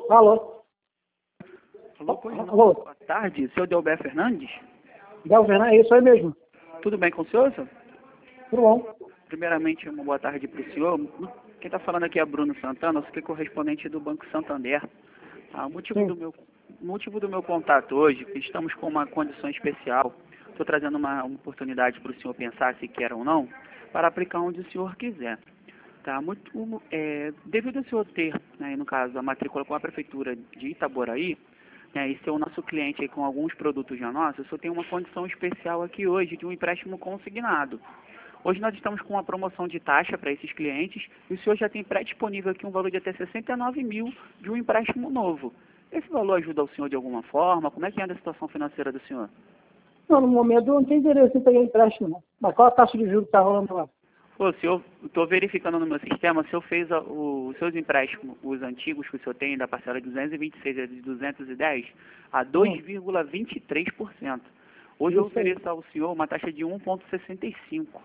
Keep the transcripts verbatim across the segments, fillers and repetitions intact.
Alô? Alô, pois não. Alô? Boa tarde, seu Delber Fernandes? Del Fernandes, é isso aí mesmo. Tudo bem com o senhor, senhor? Tudo bom? Primeiramente, uma boa tarde para o senhor. Quem está falando aqui é Bruno Santana, eu sou correspondente do Banco Santander. Ah, o motivo Sim. do meu, o motivo do meu contato hoje, estamos com uma condição especial. Estou trazendo uma, uma oportunidade para o senhor pensar se quer ou não, para aplicar onde o senhor quiser. Tá? Muito, é, devido ao senhor ter, né, no caso, a matrícula com a Prefeitura de Itaboraí, né, e ser o nosso cliente aí com alguns produtos já nossos, o senhor tem uma condição especial aqui hoje de um empréstimo consignado. Hoje nós estamos com uma promoção de taxa para esses clientes e o senhor já tem pré-disponível aqui um valor de até sessenta e nove mil de um empréstimo novo. Esse valor ajuda o senhor de alguma forma? Como é que anda a situação financeira do senhor? Não, no momento eu não tenho interesse em pegar empréstimo, não. Mas qual a taxa de juros que está rolando lá? Pô, o senhor, estou verificando no meu sistema, o senhor fez a, o, os seus empréstimos, os antigos que o senhor tem, da parcela de duzentos e vinte e seis e de duzentos e dez, a dois vírgula vinte e três por cento. Hoje eu Isso aí. ofereço ao senhor uma taxa de um vírgula sessenta e cinco.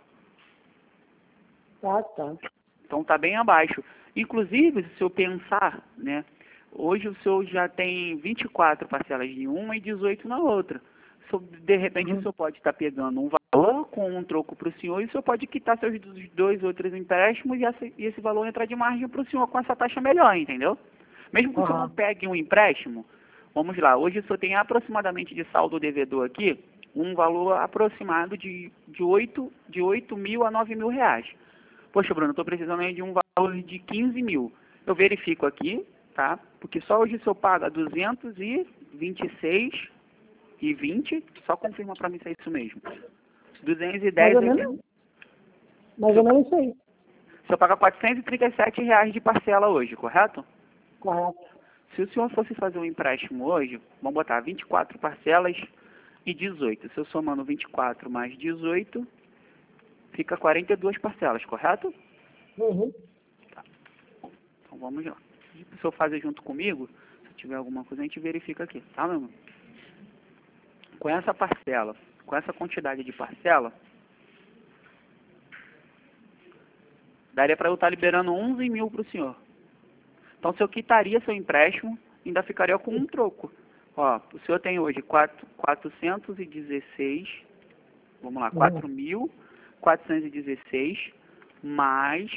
Tá, tá. Então está bem abaixo. Inclusive, se eu pensar, né, hoje o senhor já tem vinte e quatro parcelas em uma e dezoito na outra. So, de repente Uhum. o senhor pode estar pegando um valor com um troco para o senhor e o senhor pode quitar seus dois outros empréstimos e, essa, e esse valor entrar de margem para o senhor com essa taxa melhor, entendeu? Mesmo que o senhor não Aham. pegue um empréstimo, vamos lá, hoje o senhor tem aproximadamente de saldo devedor aqui um valor aproximado de, de oito de oito mil a nove mil reais. Poxa, Bruno, estou precisando aí de um valor de quinze mil. Eu verifico aqui, tá? Porque só hoje o senhor paga duzentos e vinte e seis e vinte. Só confirma para mim se é isso mesmo. duzentos e Mais dez ou aqui. menos, mais O ou senhor, menos isso aí. o senhor paga quatrocentos e trinta e sete reais de parcela hoje, correto? Correto. Se o senhor fosse fazer um empréstimo hoje, vamos botar vinte e quatro parcelas e dezoito. Se eu somando vinte e quatro mais dezoito, fica quarenta e duas parcelas, correto? Uhum. Então vamos lá. Se o senhor fazer junto comigo, se tiver alguma coisa, a gente verifica aqui, tá, meu irmão? Com essa parcela, com essa quantidade de parcela, daria para eu estar liberando onze mil para o senhor. Então, se eu quitaria seu empréstimo, ainda ficaria com um troco. Ó, o senhor tem hoje quatro, quatrocentos e dezesseis, vamos lá, Uhum. quatro mil quatrocentos e dezesseis mais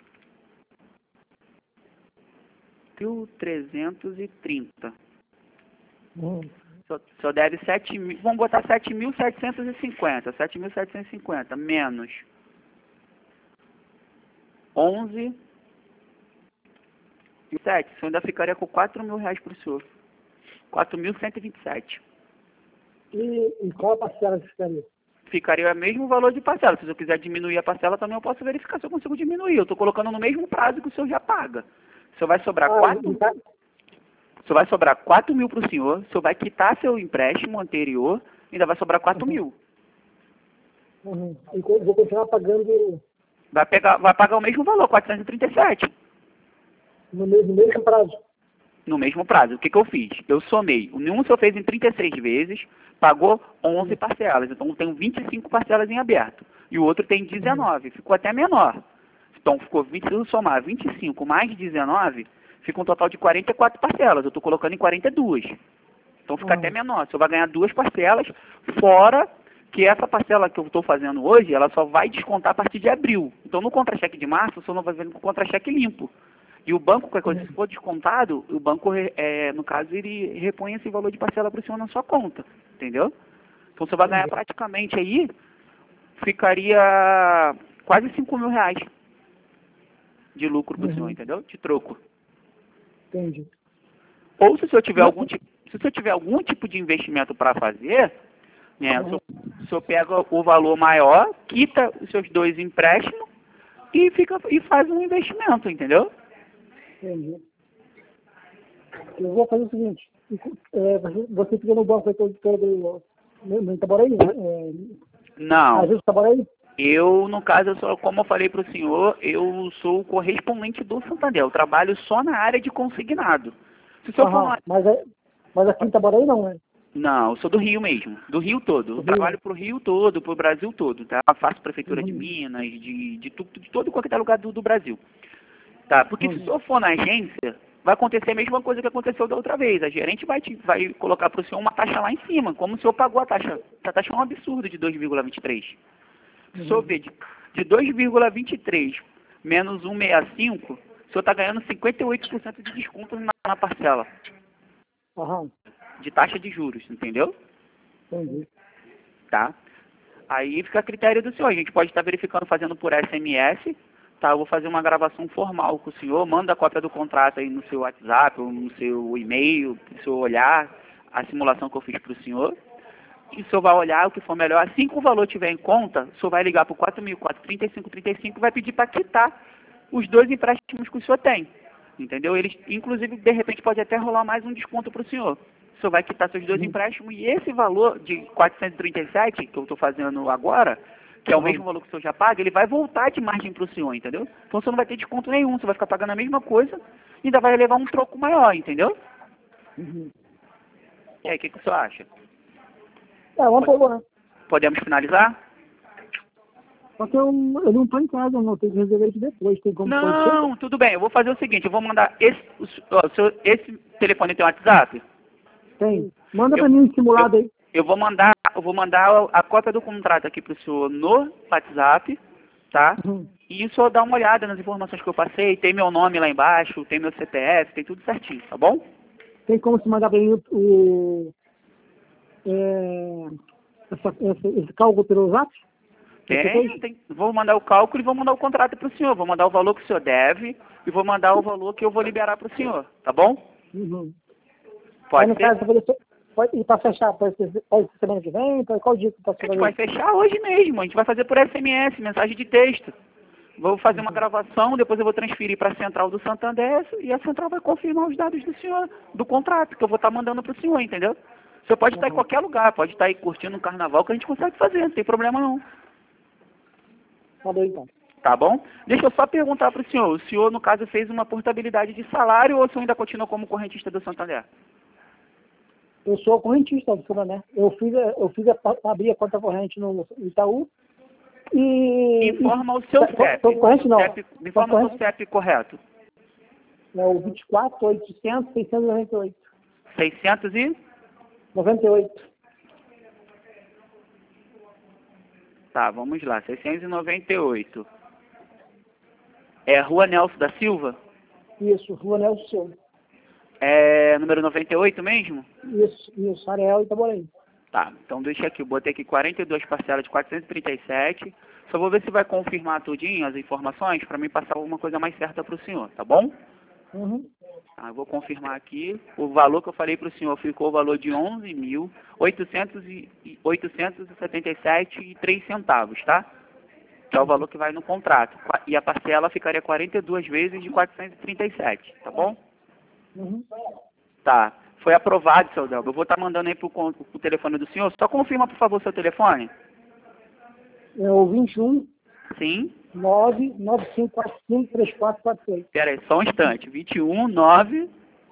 mil trezentos e trinta. Uhum. Só, só deve sete mil, vamos botar sete mil setecentos e cinquenta, sete mil setecentos e cinquenta menos onze e sete, o senhor ainda ficaria com quatro mil reais para o senhor. quatro mil cento e vinte e sete. E, e qual a parcela que ficaria? Ficaria o mesmo valor de parcela. Se eu quiser diminuir a parcela, também eu posso verificar se eu consigo diminuir. Eu estou colocando no mesmo prazo que o senhor já paga. O senhor vai sobrar Ah, e, quatro, e tá, o senhor vai sobrar quatro mil para o senhor, o senhor vai quitar seu empréstimo anterior, ainda vai sobrar quatro uhum. mil. Uhum. E co- vou continuar pagando Vai, pegar, vai pagar o mesmo valor, quatrocentos e trinta e sete. no mesmo, mesmo prazo. No mesmo prazo. O que, que eu fiz? Eu somei. O nenhum o senhor fez em trinta e seis vezes, pagou onze Uhum. parcelas. Então eu tenho vinte e cinco parcelas em aberto. E o outro tem Uhum. dezenove. Ficou até menor. Então ficou vinte, se eu somar vinte e cinco mais dezenove, fica um total de quarenta e quatro parcelas. Eu estou colocando em quarenta e duas. Então fica até Uhum. menor. O senhor vai ganhar duas parcelas, fora que essa parcela que eu estou fazendo hoje, ela só vai descontar a partir de abril. Então no contra-cheque de março, o senhor não vai ver com contra-cheque limpo. E o banco, qualquer coisa, se for descontado, o banco, é, no caso, ele repõe esse valor de parcela para o senhor na sua conta, entendeu? Então você vai ganhar Entendi. praticamente aí, ficaria quase cinco mil reais de lucro para o senhor, Uhum. entendeu? De troco. Entendi. Ou se o senhor tiver Não, algum tipo, se o senhor tiver algum tipo de investimento para fazer, né, o uhum. senhor, o senhor pega o valor maior, quita os seus dois empréstimos e, fica, e faz um investimento, entendeu? Entendi. Eu vou fazer o seguinte, é, você fica no banco aí todo, todo no, no Itaboraí, né? É, às Não. vezes Itaboraí? Eu, no caso, eu sou, como eu falei para o senhor, eu sou o correspondente do Santander. Eu trabalho só na área de consignado. Se o senhor for Aham, no... mas, é, mas aqui em Itaboraí não, né? Não, eu sou do Rio mesmo, do Rio todo. Eu Do Rio, né? trabalho para o Rio todo, para o Brasil todo, tá? Eu faço prefeitura de Uhum. Minas, de, de, tu, de todo qualquer lugar do, do Brasil. Tá? Porque se o Uhum. senhor for na agência, vai acontecer a mesma coisa que aconteceu da outra vez. A gerente vai, te, vai colocar para o senhor uma taxa lá em cima, como o senhor pagou a taxa. A taxa é um absurdo de dois vírgula vinte e três. Se o senhor vê de, de dois vírgula vinte e três menos cento e sessenta e cinco, o senhor está ganhando cinquenta e oito por cento de desconto na, na parcela. Aham. De taxa de juros, entendeu? Entendi. Tá? Aí fica a critério do senhor. A gente pode estar verificando, fazendo por S M S, tá? Eu vou fazer uma gravação formal com o senhor, manda a cópia do contrato aí no seu WhatsApp, ou no seu e-mail, para o senhor olhar a simulação que eu fiz para o senhor. E o senhor vai olhar o que for melhor. Assim que o valor estiver em conta, o senhor vai ligar para o quatro mil e quatrocentos e trinta e cinco trinta e cinco e vai pedir para quitar os dois empréstimos que o senhor tem. Entendeu? Eles, inclusive, de repente, pode até rolar mais um desconto para o senhor. O senhor vai quitar seus dois Uhum. empréstimos e esse valor de quatrocentos e trinta e sete que eu estou fazendo agora, que é o Uhum. mesmo valor que o senhor já paga, ele vai voltar de margem para o senhor, entendeu? Então o senhor não vai ter desconto nenhum, você vai ficar pagando a mesma coisa e ainda vai levar um troco maior, entendeu? Uhum. E aí, o que, que o senhor acha? É, vamos por né? Podemos finalizar? Só que eu, eu não estou em casa, não. Tenho que resolver isso depois. Tem como pode ser? Não, tudo bem. Eu vou fazer o seguinte, eu vou mandar esse, o, s- ó, o seu, esse telefone tem WhatsApp? Tem. Manda Eu- para mim um simulado aí. Eu vou mandar, eu vou mandar a a cópia do contrato aqui para o senhor no WhatsApp, tá? Uhum. E o senhor dá uma olhada nas informações que eu passei, tem meu nome lá embaixo, tem meu C P F, tem tudo certinho, tá bom? Tem como se mandar para mim o, o é, essa, esse, esse cálculo pelo zap? Tem, tem. Vou mandar o cálculo e vou mandar o contrato para o senhor. Vou mandar o valor que o senhor deve e vou mandar o valor que eu vou liberar para o senhor, tá bom? Uhum. Aí Pode no ser? caso, pode, ser- pode ir para fechar, pode ser, pode ser semana que vem, pode, qual dia que pode A ser gente vai fazer? fechar hoje mesmo, a gente vai fazer por S M S, mensagem de texto. Vou fazer uma gravação, depois eu vou transferir para a central do Santander e a central vai confirmar os dados do senhor, do contrato que eu vou estar mandando para o senhor, entendeu? O senhor pode estar em Uhum. qualquer lugar, pode estar aí curtindo um carnaval que a gente consegue fazer, não tem problema não. Tá bem, então. Tá bom? Deixa eu só perguntar para o senhor, o senhor no caso fez uma portabilidade de salário ou o senhor ainda continua como correntista do Santander? Eu sou correntista do Santander. Eu fiz, a- eu fiz a, abri a conta corrente no Itaú e... Informa o seu e, C E P. Tô corrente não. C E P me informa o seu Corrente C E P correto. é o vinte e quatro, oitocentos, seiscentos e noventa e oito. seiscentos e... noventa e oito. Tá, vamos lá, seiscentos e noventa e oito. É Rua Nelson da Silva? Isso, Rua Nelson Silva. É número noventa e oito mesmo? Isso, isso, Ariel Itaboraí. Tá, então deixa aqui, eu botei aqui quarenta e duas parcelas de quatrocentos e trinta e sete. Só vou ver se vai confirmar tudinho as informações para mim passar alguma coisa mais certa para o senhor, tá bom? Uhum. Tá, eu vou confirmar aqui. O valor que eu falei para o senhor ficou o valor de onze mil oitocentos e setenta e sete e três centavos, tá? Que é o valor que vai no contrato. Qua- E a parcela ficaria quarenta e duas vezes de quatrocentos e trinta e sete, tá bom? Uhum. Tá. Foi aprovado, seu Delba. Eu vou estar mandando aí pro, con- pro telefone do senhor. Só confirma, por favor, seu telefone. É o vinte e um, Sim. nove nove cinco quatro cinco três quatro quatro oito. Pera aí, só um instante. vinte e um, nove...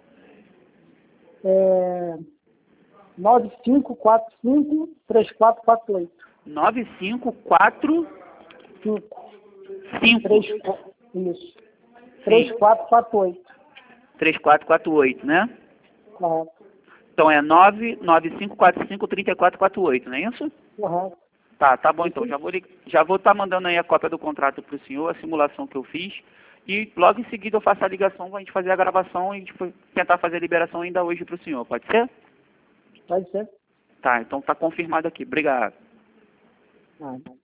É, nove cinco quatro cinco três quatro quatro oito. nove cinco quatro cinco. cinco três, isso. três quatro quatro oito. três quatro quatro oito, né? Correto. Então é nove nove cinco quatro cinco três quatro quatro oito, não é isso? Correto. Tá, tá bom então. Já vou lig- já vou estar mandando aí a cópia do contrato para o senhor, a simulação que eu fiz. E logo em seguida eu faço a ligação, a gente fazer a gravação e a gente for tentar fazer a liberação ainda hoje para o senhor. Pode ser? Pode ser? Tá, então tá confirmado aqui. Obrigado. Ah,